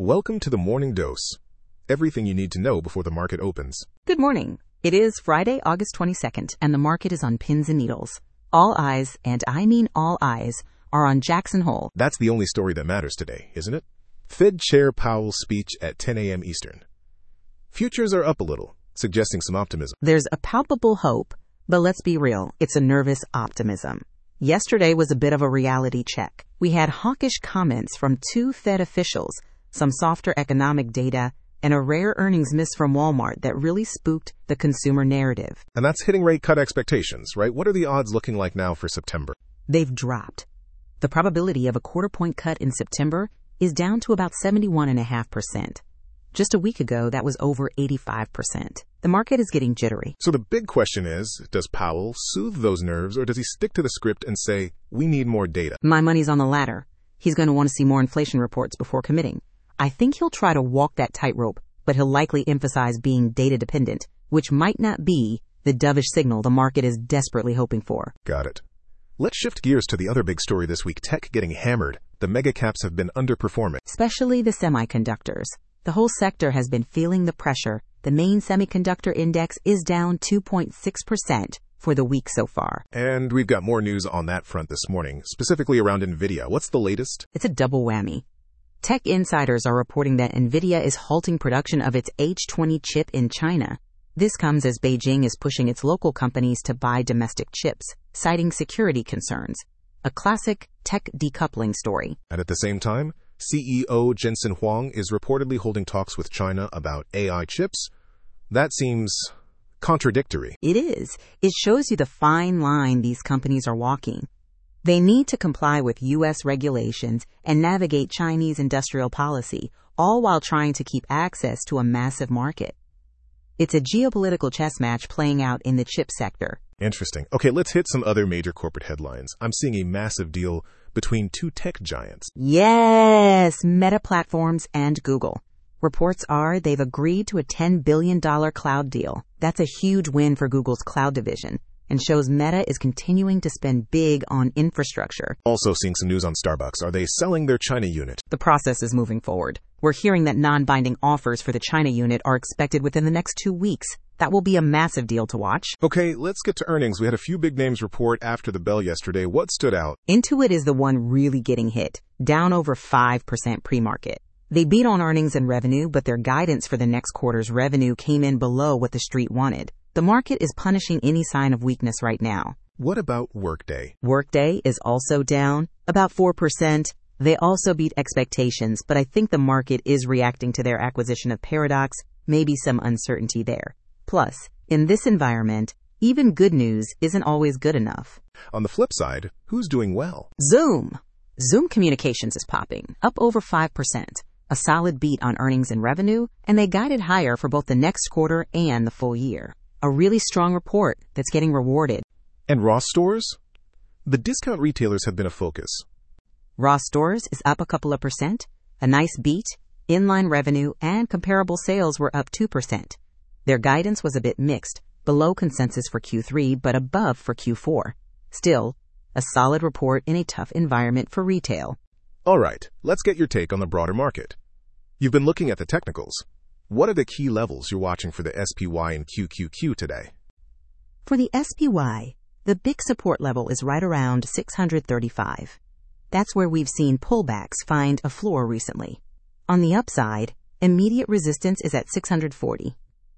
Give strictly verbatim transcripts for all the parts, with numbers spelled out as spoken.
Welcome to the Morning Dose. Everything you need to know before the market opens. Good morning. It is Friday, August twenty-second, and the market is on pins and needles. All eyes, and I mean all eyes, are on Jackson Hole. That's the only story that matters today, isn't it? Fed Chair Powell's speech at ten a.m. Eastern. Futures are up a little, suggesting some optimism. There's a palpable hope, but let's be real, it's a nervous optimism. Yesterday was a bit of a reality check. We had hawkish comments from two Fed officials, some softer economic data, and a rare earnings miss from Walmart that really spooked the consumer narrative. And that's hitting rate cut expectations, right? What are the odds looking like now for September? They've dropped. The probability of a quarter point cut in September is down to about seventy-one point five percent. Just a week ago, that was over eighty-five percent. The market is getting jittery. So the big question is, does Powell soothe those nerves, or does he stick to the script and say, we need more data? My money's on the latter. He's going to want to see more inflation reports before committing. I think he'll try to walk that tightrope, but he'll likely emphasize being data dependent, which might not be the dovish signal the market is desperately hoping for. Got it. Let's shift gears to the other big story this week, tech getting hammered. The mega caps have been underperforming. Especially the semiconductors. The whole sector has been feeling the pressure. The main semiconductor index is down two point six percent for the week so far. And we've got more news on that front this morning, specifically around NVIDIA. What's the latest? It's a double whammy. Tech insiders are reporting that NVIDIA is halting production of its H twenty chip in China. This comes as Beijing is pushing its local companies to buy domestic chips, citing security concerns. A classic tech decoupling story. And at the same time, C E O Jensen Huang is reportedly holding talks with China about A I chips. That seems contradictory. It is. It shows you the fine line these companies are walking. They need to comply with U S regulations and navigate Chinese industrial policy, all while trying to keep access to a massive market. It's a geopolitical chess match playing out in the chip sector. Interesting. Okay, let's hit some other major corporate headlines. I'm seeing a massive deal between two tech giants. Yes, Meta Platforms and Google. Reports are they've agreed to a ten billion dollars cloud deal. That's a huge win for Google's cloud division, and shows Meta is continuing to spend big on infrastructure. Also seeing some news on Starbucks. Are they selling their China unit? The process is moving forward. We're hearing that non-binding offers for the China unit are expected within the next two weeks. That will be a massive deal to watch. Okay, let's get to earnings. We had a few big names report after the bell yesterday. What stood out? Intuit is the one really getting hit, down over five percent pre-market. They beat on earnings and revenue, but their guidance for the next quarter's revenue came in below what the street wanted. The market is punishing any sign of weakness right now. What about Workday? Workday is also down, about four percent. They also beat expectations, but I think the market is reacting to their acquisition of Paradox, maybe some uncertainty there. Plus, in this environment, even good news isn't always good enough. On the flip side, who's doing well? Zoom. Zoom Communications is popping, up over five percent. A solid beat on earnings and revenue, and they guided higher for both the next quarter and the full year. A really strong report that's getting rewarded. And Ross Stores? The discount retailers have been a focus. Ross Stores is up a couple of percent. A nice beat. Inline revenue and comparable sales were up two percent. Their guidance was a bit mixed, below consensus for Q three but above for Q four. Still, a solid report in a tough environment for retail. All right, let's get your take on the broader market. You've been looking at the technicals. What are the key levels you're watching for the S P Y and Q Q Q today? For the S P Y, the big support level is right around six hundred thirty-five. That's where we've seen pullbacks find a floor recently. On the upside, immediate resistance is at six hundred forty.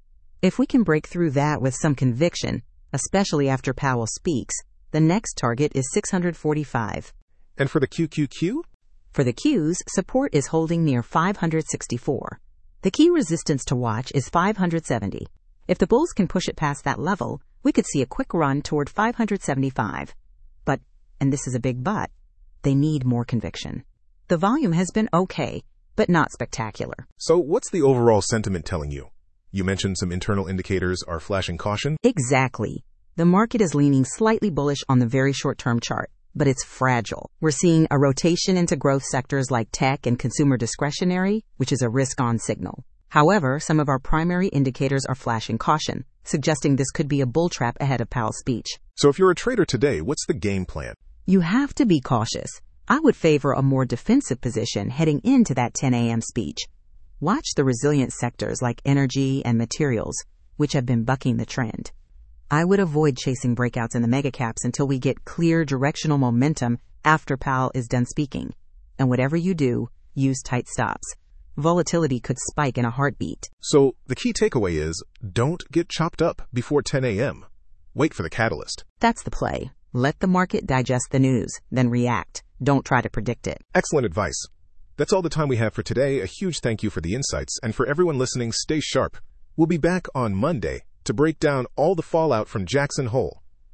If we can break through that with some conviction, especially after Powell speaks, the next target is six hundred forty-five. And for the Q Q Q? For the Qs, support is holding near five hundred sixty-four. The key resistance to watch is five hundred seventy. If the bulls can push it past that level, we could see a quick run toward five hundred seventy-five. But, and this is a big but, they need more conviction. The volume has been okay, but not spectacular. So what's the overall sentiment telling you? You mentioned some internal indicators are flashing caution? Exactly. The market is leaning slightly bullish on the very short-term chart, but it's fragile. We're seeing a rotation into growth sectors like tech and consumer discretionary, which is a risk-on signal. However, some of our primary indicators are flashing caution, suggesting this could be a bull trap ahead of Powell's speech. So if you're a trader today, what's the game plan? You have to be cautious. I would favor a more defensive position heading into that ten a.m. speech. Watch the resilient sectors like energy and materials, which have been bucking the trend. I would avoid chasing breakouts in the megacaps until we get clear directional momentum after Powell is done speaking. And whatever you do, use tight stops. Volatility could spike in a heartbeat. So the key takeaway is, don't get chopped up before ten a.m. Wait for the catalyst. That's the play. Let the market digest the news, then react. Don't try to predict it. Excellent advice. That's all the time we have for today. A huge thank you for the insights, and for everyone listening, stay sharp. We'll be back on Monday to break down all the fallout from Jackson Hole.